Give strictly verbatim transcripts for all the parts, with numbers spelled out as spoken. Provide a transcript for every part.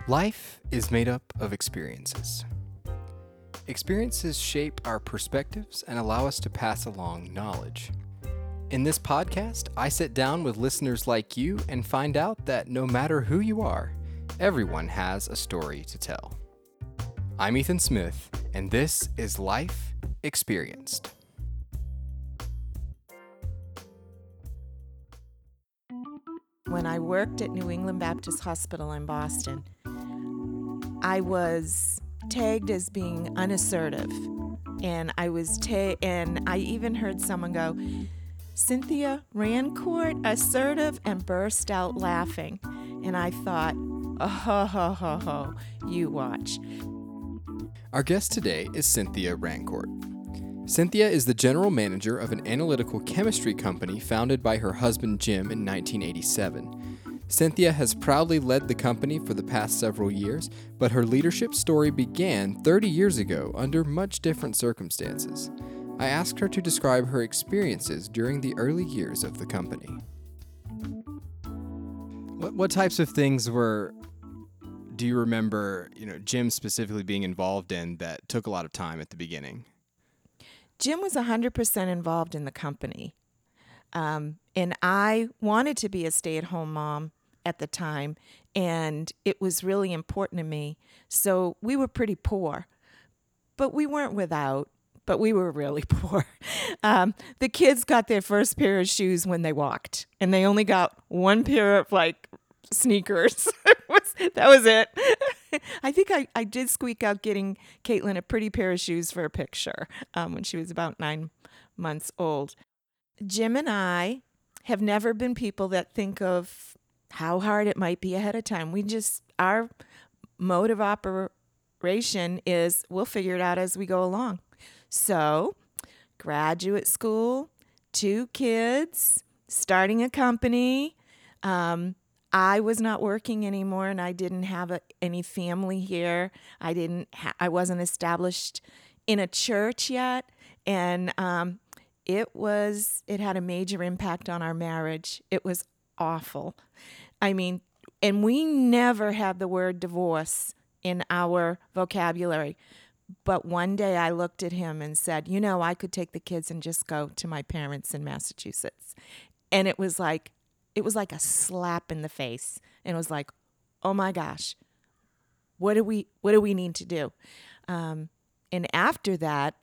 Life is made up of experiences. Experiences shape our perspectives and allow us to pass along knowledge. In this podcast, I sit down with listeners like you and find out that no matter who you are, everyone has a story to tell. I'm Ethan Smith, and this is Life Experienced. When I worked at New England Baptist Hospital in Boston, I was tagged as being unassertive. And I was ta- and I even heard someone go, "Cynthia Rancourt, assertive," and burst out laughing. And I thought, oh, ho, ho, ho, ho, you watch. Our guest today is Cynthia Rancourt. Cynthia is the general manager of an analytical chemistry company founded by her husband Jim in nineteen eighty-seven. Cynthia has proudly led the company for the past several years, but her leadership story began thirty years ago under much different circumstances. I asked her to describe her experiences during the early years of the company. What, what types of things were, do you remember, you know, Jim specifically being involved in that took a lot of time at the beginning? Jim was one hundred percent involved in the company. Um, and I wanted to be a stay-at-home mom at the time, and it was really important to me. So we were pretty poor, but we weren't without, but we were really poor. Um, the kids got their first pair of shoes when they walked, and they only got one pair of, like, sneakers. That was it. I think I, I did squeak out getting Caitlin a pretty pair of shoes for a picture um, when she was about nine months old. Jim and I have never been people that think of how hard it might be ahead of time. We just, our mode of operation is we'll figure it out as we go along. So, graduate school, two kids, starting a company. Um, I was not working anymore, and I didn't have a, any family here. I didn't. Ha- I wasn't established in a church yet, and um, it was. It had a major impact on our marriage. It was awful. I mean, and we never had the word divorce in our vocabulary. But one day I looked at him and said, "You know, I could take the kids and just go to my parents in Massachusetts," and it was like. It was like a slap in the face. And it was like, oh my gosh, what do we what do we need to do? Um, and after that,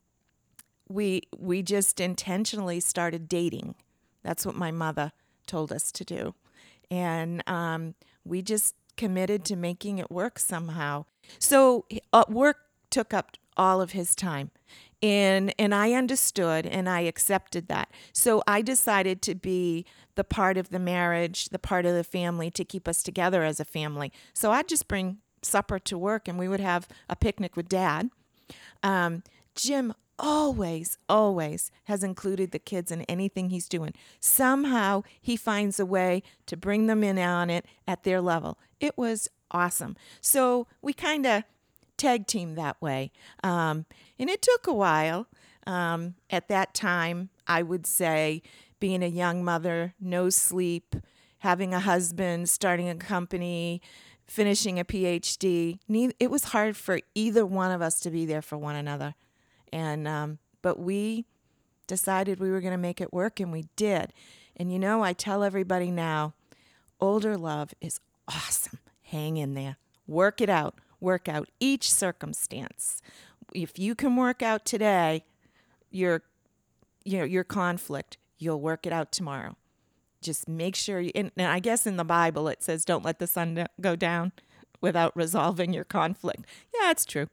we we just intentionally started dating. That's what my mother told us to do. And um, we just committed to making it work somehow. So uh, work took up all of his time. And and I understood and I accepted that. So I decided to be the part of the marriage, the part of the family to keep us together as a family. So I'd just bring supper to work and we would have a picnic with Dad. Um, Jim always, always has included the kids in anything he's doing. Somehow he finds a way to bring them in on it at their level. It was awesome. So we kind of tag team that way. Um, and it took a while. Um, at that time, I would say being a young mother, no sleep, having a husband, starting a company, finishing a P H D. It was hard for either one of us to be there for one another. And um, but we decided we were going to make it work, and we did. And you know, I tell everybody now, older love is awesome. Hang in there. Work it out. Work out each circumstance. If you can work out today, your, you know, your conflict, you'll work it out tomorrow. Just make sure you, and, and I guess in the Bible it says, don't let the sun go down without resolving your conflict. Yeah, it's true.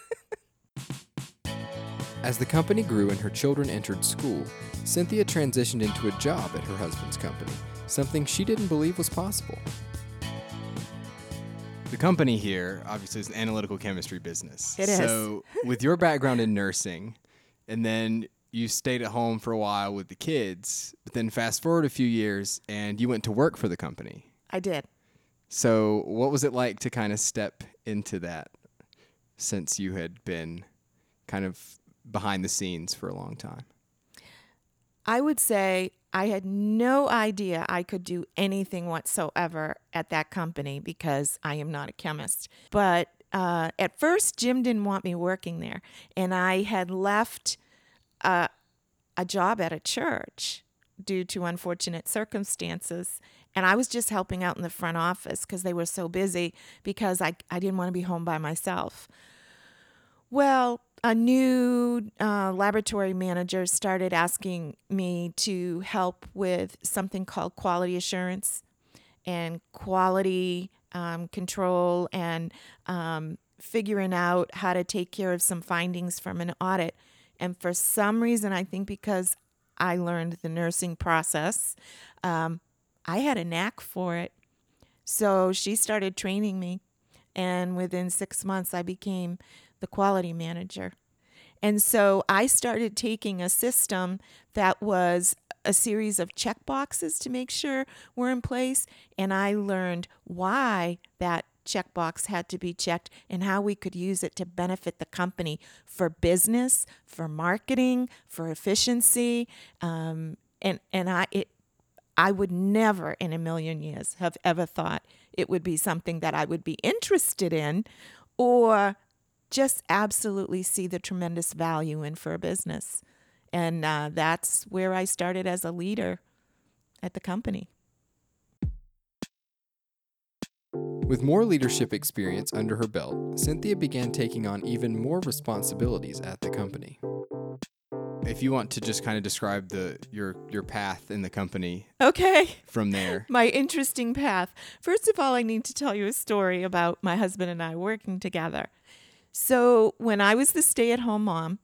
As the company grew and her children entered school, Cynthia transitioned into a job at her husband's company, something she didn't believe was possible. The company here, obviously, is an analytical chemistry business. It is. So with your background in nursing, and then you stayed at home for a while with the kids, but then fast forward a few years, and you went to work for the company. I did. So what was it like to kind of step into that since you had been kind of behind the scenes for a long time? I would say I had no idea I could do anything whatsoever at that company because I am not a chemist. But uh, at first, Jim didn't want me working there. And I had left uh, a job at a church due to unfortunate circumstances. And I was just helping out in the front office because they were so busy because I, I didn't want to be home by myself. Well, a new uh, laboratory manager started asking me to help with something called quality assurance and quality um, control and um, figuring out how to take care of some findings from an audit. And for some reason, I think because I learned the nursing process, um, I had a knack for it. So she started training me. And within six months, I became the quality manager. And so I started taking a system that was a series of check boxes to make sure were in place. And I learned why that checkbox had to be checked and how we could use it to benefit the company for business, for marketing, for efficiency. Um, and and I it I would never in a million years have ever thought it would be something that I would be interested in or just absolutely see the tremendous value in for a business. And uh, that's where I started as a leader at the company. With more leadership experience under her belt, Cynthia began taking on even more responsibilities at the company. If you want to just kind of describe the your your path in the company. Okay. From there. My interesting path. First of all, I need to tell you a story about my husband and I working together. So when I was the stay-at-home mom,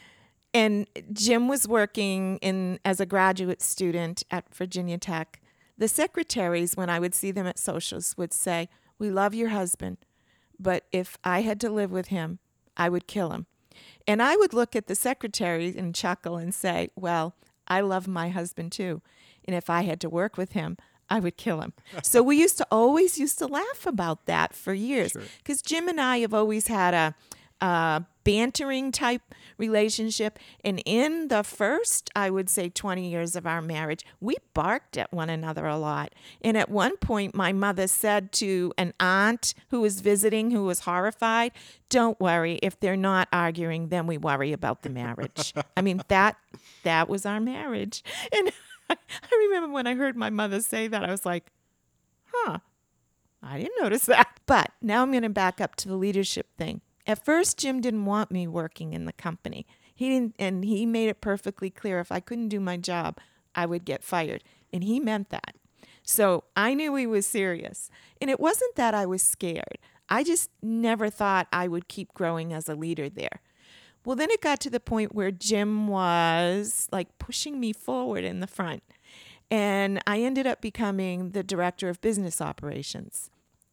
and Jim was working in as a graduate student at Virginia Tech, the secretaries, when I would see them at socials, would say, "We love your husband, but if I had to live with him, I would kill him." And I would look at the secretary and chuckle and say, "Well, I love my husband too, and if I had to work with him, I would kill him." So we used to always used to laugh about that for years because sure. Jim and I have always had a, a bantering type relationship. And in the first, I would say, twenty years of our marriage, we barked at one another a lot. And at one point, my mother said to an aunt who was visiting, who was horrified, "Don't worry, if they're not arguing, then we worry about the marriage." I mean, that that was our marriage. And I remember when I heard my mother say that, I was like, huh, I didn't notice that. But now I'm going to back up to the leadership thing. At first, Jim didn't want me working in the company. He didn't, and he made it perfectly clear if I couldn't do my job, I would get fired. And he meant that. So I knew he was serious. And it wasn't that I was scared. I just never thought I would keep growing as a leader there. Well, then it got to the point where Jim was like pushing me forward in the front. And I ended up becoming the director of business operations.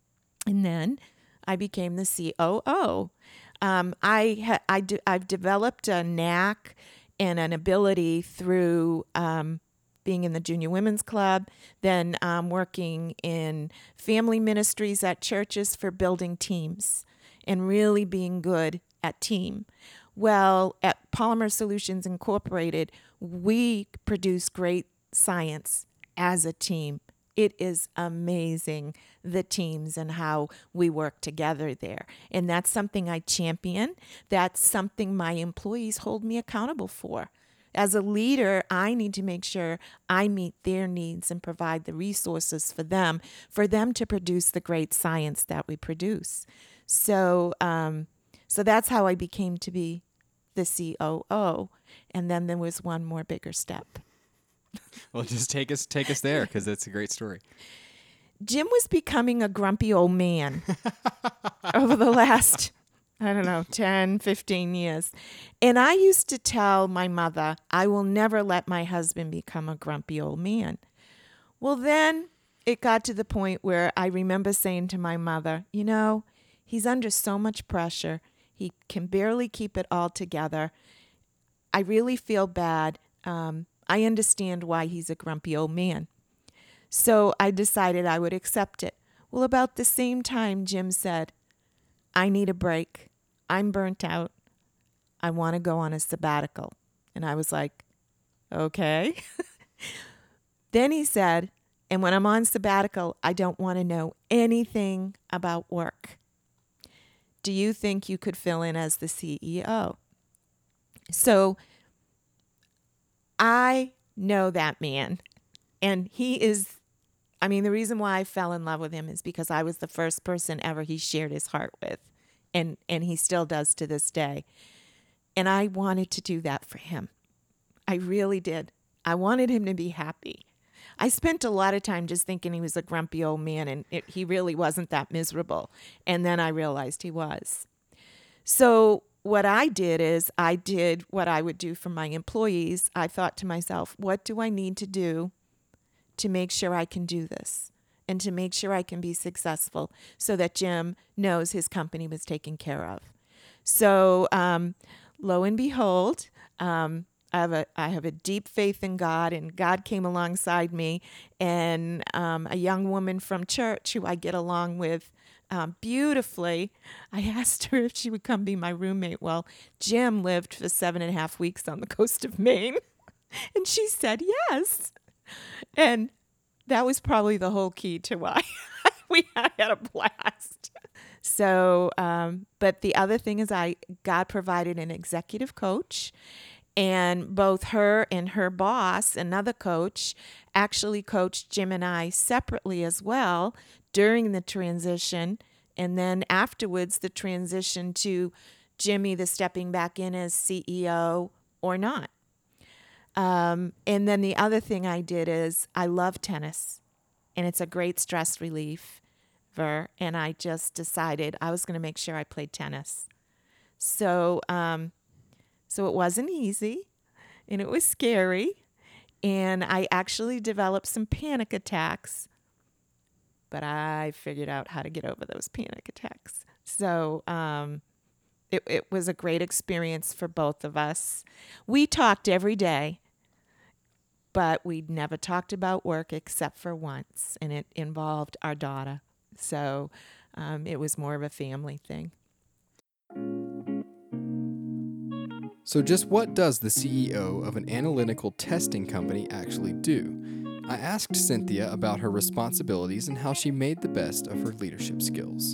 And then I became the C O O. Um, I ha- I do- I've developed a knack and an ability through um, being in the Junior Women's Club, then um, working in family ministries at churches for building teams and really being good at team. Well, at Polymer Solutions Incorporated, we produce great science as a team. It is amazing, the teams and how we work together there. And that's something I champion. That's something my employees hold me accountable for. As a leader, I need to make sure I meet their needs and provide the resources for them, for them to produce the great science that we produce. So, um, so that's how I became to be the C O O. And then there was one more bigger step. Well, just take us take us there, because it's a great story. Jim was becoming a grumpy old man over the last, I don't know, ten, fifteen years. And I used to tell my mother, I will never let my husband become a grumpy old man. Well, then it got to the point where I remember saying to my mother, you know, he's under so much pressure. He can barely keep it all together. I really feel bad. Um, I understand why he's a grumpy old man. So I decided I would accept it. Well, about the same time, Jim said, I need a break. I'm burnt out. I want to go on a sabbatical. And I was like, okay. Then he said, and when I'm on sabbatical, I don't want to know anything about work. Do you think you could fill in as the C E O? So I know that man, and he is, I mean, the reason why I fell in love with him is because I was the first person ever he shared his heart with, and, and he still does to this day. And I wanted to do that for him. I really did. I wanted him to be happy. I spent a lot of time just thinking he was a grumpy old man, and it, he really wasn't that miserable. And then I realized he was. So what I did is I did what I would do for my employees. I thought to myself, what do I need to do to make sure I can do this and to make sure I can be successful so that Jim knows his company was taken care of? So um, lo and behold, um, I have a I have a deep faith in God, and God came alongside me, and um, a young woman from church who I get along with um, beautifully. I asked her if she would come be my roommate. Well, Jim lived for seven and a half weeks on the coast of Maine, and she said yes, and that was probably the whole key to why we had a blast. So, um, but the other thing is, I God provided an executive coach. And both her and her boss, another coach, actually coached Jim and I separately as well during the transition. And then afterwards, the transition to Jim either stepping back in as C E O or not. Um, and then the other thing I did is I love tennis, and it's a great stress relief. And I just decided I was going to make sure I played tennis. So, um, So it wasn't easy, and it was scary, and I actually developed some panic attacks, but I figured out how to get over those panic attacks. So um, it, it was a great experience for both of us. We talked every day, but we never talked about work except for once, and it involved our daughter. So um, it was more of a family thing. So just what does the C E O of an analytical testing company actually do? I asked Cynthia about her responsibilities and how she made the best of her leadership skills.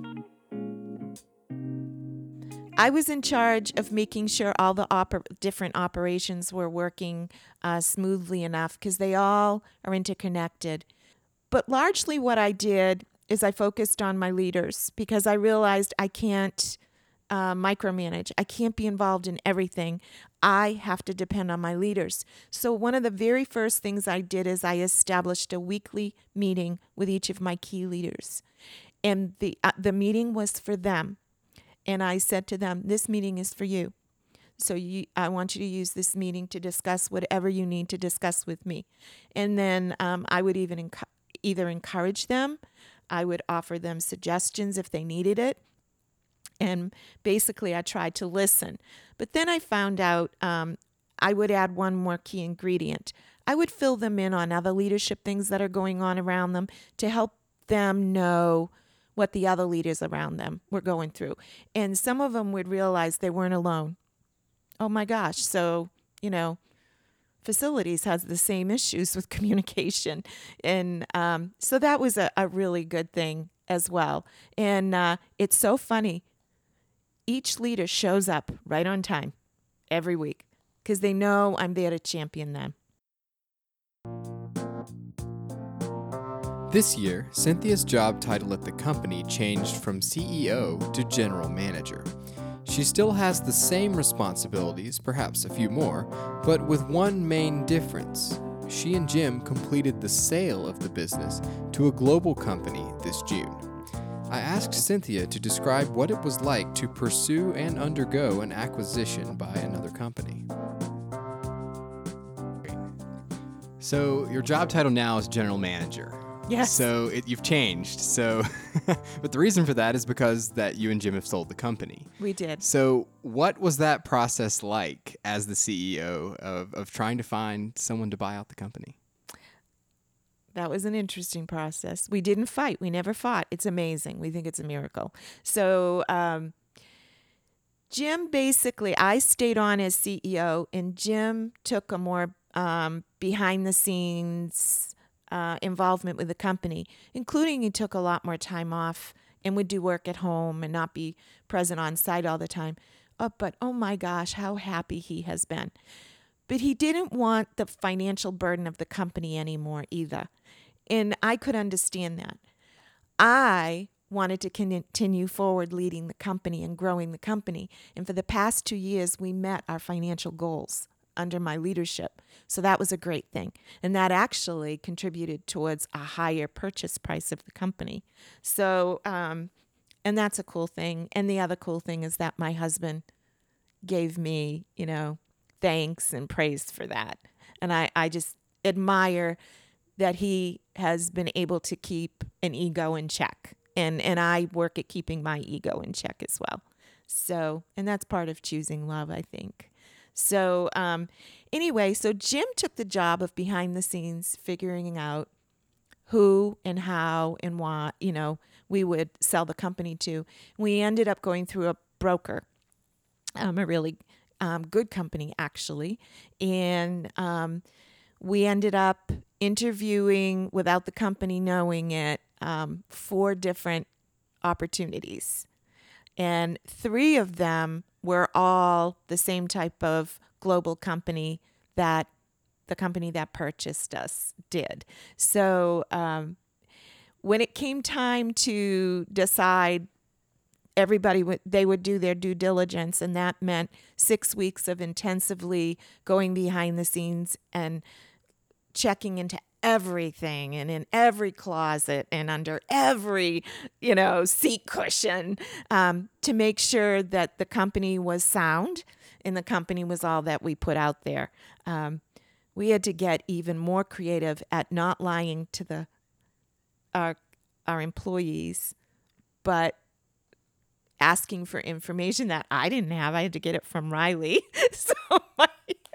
I was in charge of making sure all the oper- different operations were working uh, smoothly enough because they all are interconnected. But largely what I did is I focused on my leaders because I realized I can't Uh, micromanage. I can't be involved in everything. I have to depend on my leaders. So one of the very first things I did is I established a weekly meeting with each of my key leaders. And the uh, the meeting was for them. And I said to them, this meeting is for you. So you, I want you to use this meeting to discuss whatever you need to discuss with me. And then um, I would even enc- either encourage them, I would offer them suggestions if they needed it. And basically, I tried to listen. But then I found out um, I would add one more key ingredient. I would fill them in on other leadership things that are going on around them to help them know what the other leaders around them were going through. And some of them would realize they weren't alone. Oh, my gosh. So, you know, facilities has the same issues with communication. And um, so that was a, a really good thing as well. And uh, it's so funny. Each leader shows up right on time every week because they know I'm there to champion them. This year, Cynthia's job title at the company changed from C E O to General Manager. She still has the same responsibilities, perhaps a few more, but with one main difference. She and Jim completed the sale of the business to a global company this June. I asked Cynthia to describe what it was like to pursue and undergo an acquisition by another company. So your job title now is General Manager. Yes. So it, you've changed. So, but the reason for that is because that you and Jim have sold the company. We did. So what was that process like as the C E O of, of trying to find someone to buy out the company? That was an interesting process. We didn't fight. We never fought. It's amazing. We think it's a miracle. So um, Jim basically, I stayed on as C E O, and Jim took a more um, behind the scenes uh, involvement with the company, including he took a lot more time off and would do work at home and not be present on site all the time. Oh, but oh my gosh, how happy he has been. But he didn't want the financial burden of the company anymore either. And I could understand that. I wanted to continue forward leading the company and growing the company. And for the past two years, we met our financial goals under my leadership. So that was a great thing. And that actually contributed towards a higher purchase price of the company. So, um, and that's a cool thing. And the other cool thing is that my husband gave me, you know, thanks and praise for that. And I, I just admire that he has been able to keep an ego in check. And, and I work at keeping my ego in check as well. So, and that's part of choosing love, I think. So um, anyway, so Jim took the job of behind the scenes figuring out who and how and why, you know, we would sell the company to. We ended up going through a broker, um, a really um, good company, actually. And um, we ended up interviewing, without the company knowing it, um, four different opportunities. And three of them were all the same type of global company that the company that purchased us did. So um, when it came time to decide, everybody would they would do their due diligence, and that meant six weeks of intensively going behind the scenes and checking into everything and in every closet and under every, you know, seat cushion um, to make sure that the company was sound and the company was all that we put out there. Um, we had to get even more creative at not lying to the our our employees, but asking for information that I didn't have. I had to get it from Riley. So my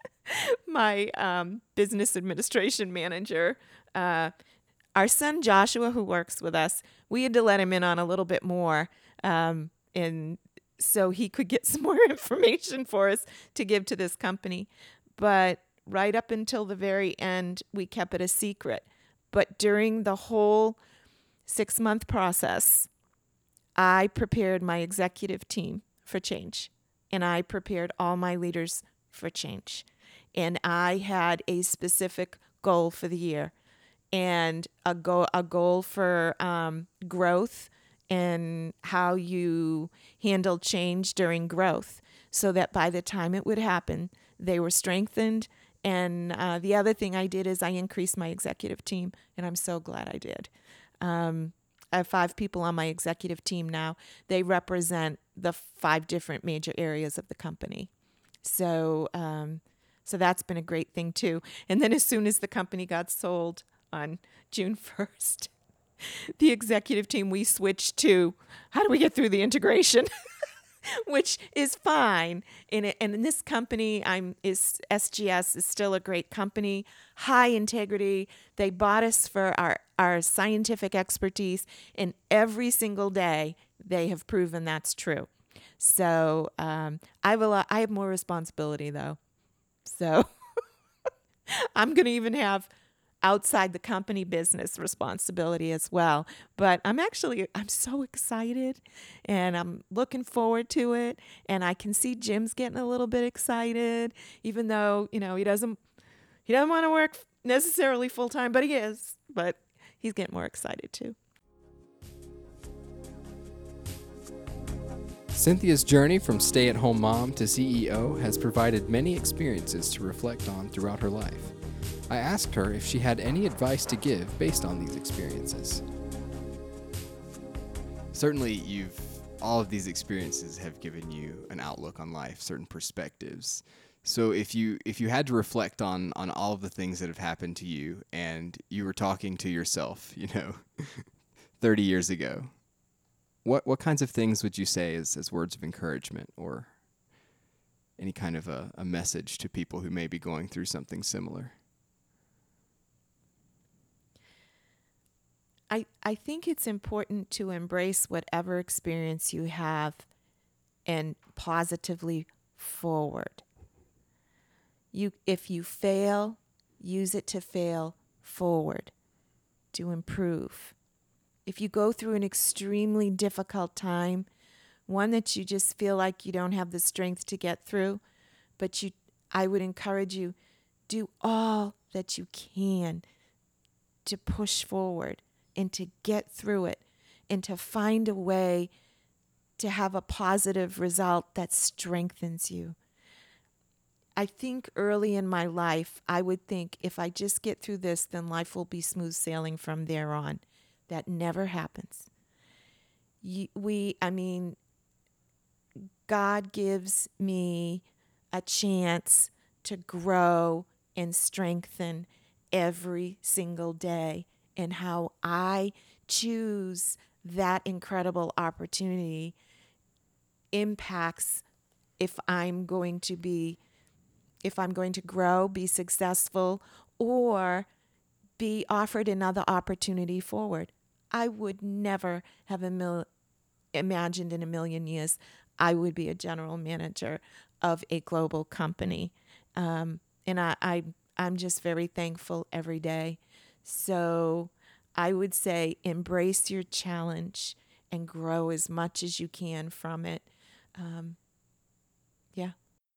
my um, business administration manager, uh, our son Joshua, who works with us, we had to let him in on a little bit more, um, and so he could get some more information for us to give to this company. But right up until the very end, we kept it a secret. But during the whole six-month process, I prepared my executive team for change, and I prepared all my leaders for change. And I had a specific goal for the year, and a goal a goal for um, growth and how you handle change during growth, so that by the time it would happen, they were strengthened. And uh, the other thing I did is I increased my executive team, and I'm so glad I did. Um, I have five people on my executive team now. They represent the five different major areas of the company. So, um, so that's been a great thing too. And then as soon as the company got sold on June first, the executive team, we switched to how do we get through the integration, which is fine. And, it, and in this company, I'm is S G S is still a great company, high integrity. They bought us for our, our scientific expertise, and every single day they have proven that's true. So um, I have a lot, I have more responsibility though. So I'm going to even have outside the company business responsibility as well. But I'm actually, I'm so excited, and I'm looking forward to it. And I can see Jim's getting a little bit excited, even though, you know, he doesn't, he doesn't want to work necessarily full time, but he is, but he's getting more excited too. Cynthia's journey from stay-at-home mom to C E O has provided many experiences to reflect on throughout her life. I asked her if she had any advice to give based on these experiences. Certainly, you've all of these experiences have given you an outlook on life, certain perspectives. So if you if you had to reflect on on all of the things that have happened to you, and you were talking to yourself, you know, thirty years ago, what what kinds of things would you say as, as words of encouragement, or any kind of a, a message to people who may be going through something similar? I, I think it's important to embrace whatever experience you have and positively forward. You, if you fail, use it to fail forward, to improve. If you go through an extremely difficult time, one that you just feel like you don't have the strength to get through, but you, I would encourage you, do all that you can to push forward and to get through it and to find a way to have a positive result that strengthens you. I think early in my life, I would think if I just get through this, then life will be smooth sailing from there on. That never happens. You, we, I mean, God gives me a chance to grow and strengthen every single day. And how I choose that incredible opportunity impacts if I'm going to be, if I'm going to grow, be successful, or be offered another opportunity forward. I would never have a mil- imagined in a million years I would be a general manager of a global company. Um, and I, I, I'm just very thankful every day. So I would say embrace your challenge and grow as much as you can from it. Um, yeah.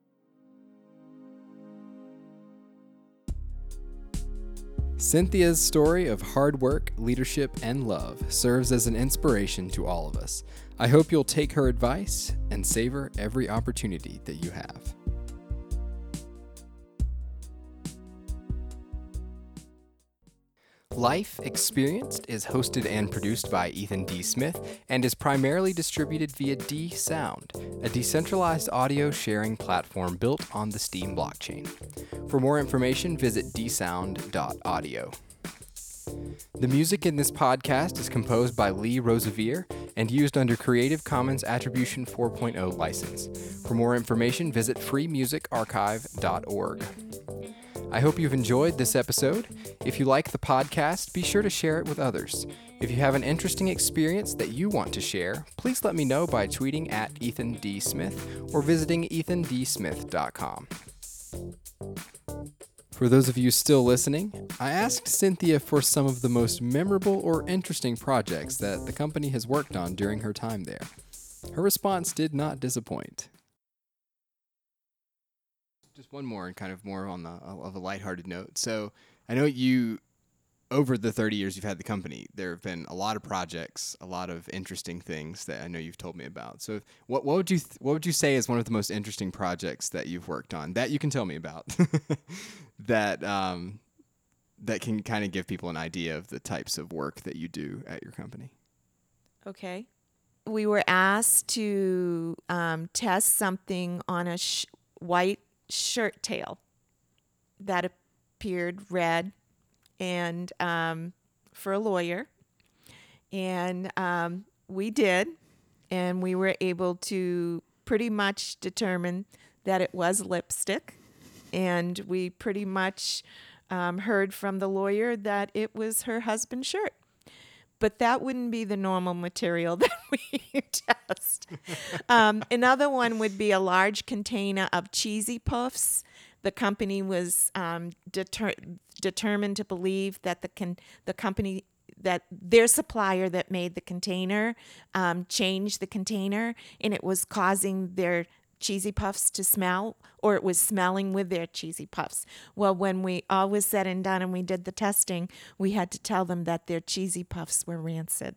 Cynthia's story of hard work, leadership, and love serves as an inspiration to all of us. I hope you'll take her advice and savor every opportunity that you have. Life Experienced is hosted and produced by Ethan D. Smith and is primarily distributed via D Sound, a decentralized audio sharing platform built on the Steem blockchain. For more information, visit d sound dot audio. The music in this podcast is composed by Lee Rosevere and used under Creative Commons Attribution four point oh license. For more information, visit free music archive dot org. I hope you've enjoyed this episode. If you like the podcast, be sure to share it with others. If you have an interesting experience that you want to share, please let me know by tweeting at Ethan D. Smith or visiting ethan d smith dot com. For those of you still listening, I asked Cynthia for some of the most memorable or interesting projects that the company has worked on during her time there. Her response did not disappoint. Just one more, and kind of more on the of a lighthearted note. So I know you, over the thirty years you've had the company, there have been a lot of projects, a lot of interesting things that I know you've told me about. So what what would you th- what would you say is one of the most interesting projects that you've worked on that you can tell me about that um, that can kind of give people an idea of the types of work that you do at your company? Okay. We were asked to um, test something on a sh- white shirt tail that appeared red and um, for a lawyer. And um, we did. And we were able to pretty much determine that it was lipstick. And we pretty much um, heard from the lawyer that it was her husband's shirt. But that wouldn't be the normal material that we test. Um, another one would be a large container of Cheesy Puffs. The company was um, deter- determined to believe that the con- the company that their supplier that made the container um, changed the container, and it was causing their Cheesy Puffs to smell, or it was smelling with their Cheesy Puffs. Well, when we all was said and done and we did the testing, we had to tell them that their Cheesy Puffs were rancid.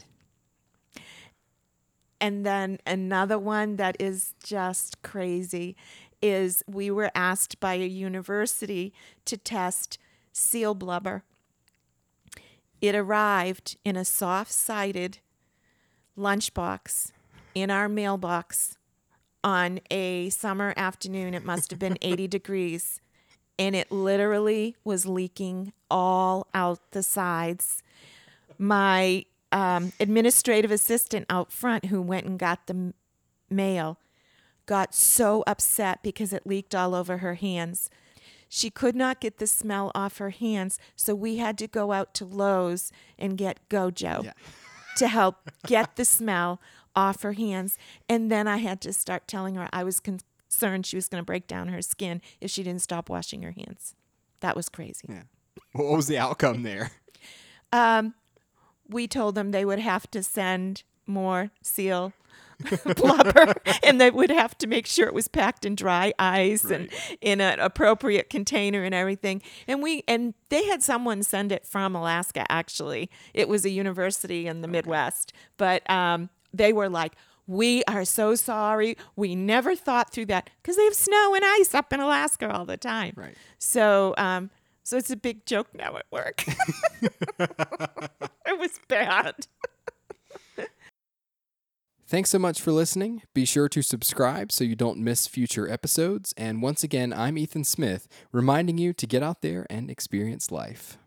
And then another one that is just crazy is we were asked by a university to test seal blubber. It arrived in a soft-sided lunchbox in our mailbox on a summer afternoon. It must have been eighty degrees, and it literally was leaking all out the sides. My um, administrative assistant out front, who went and got the m- mail, got so upset because it leaked all over her hands. She could not get the smell off her hands, so we had to go out to Lowe's and get Gojo Yeah. to help get the smell off her hands. And then I had to start telling her I was concerned she was going to break down her skin if she didn't stop washing her hands. That was crazy. Yeah. What was the outcome there? Um, we told them they would have to send more seal blubber, and they would have to make sure it was packed in dry ice Right. and in an appropriate container and everything. And we and they had someone send it from Alaska. Actually, it was a university in the Midwest, but um, they were like, "We are so sorry. We never thought through that because they have snow and ice up in Alaska all the time." Right. So, um, so it's a big joke now at work. It was bad. Thanks so much for listening. Be sure to subscribe so you don't miss future episodes. And once again, I'm Ethan Smith, reminding you to get out there and experience life.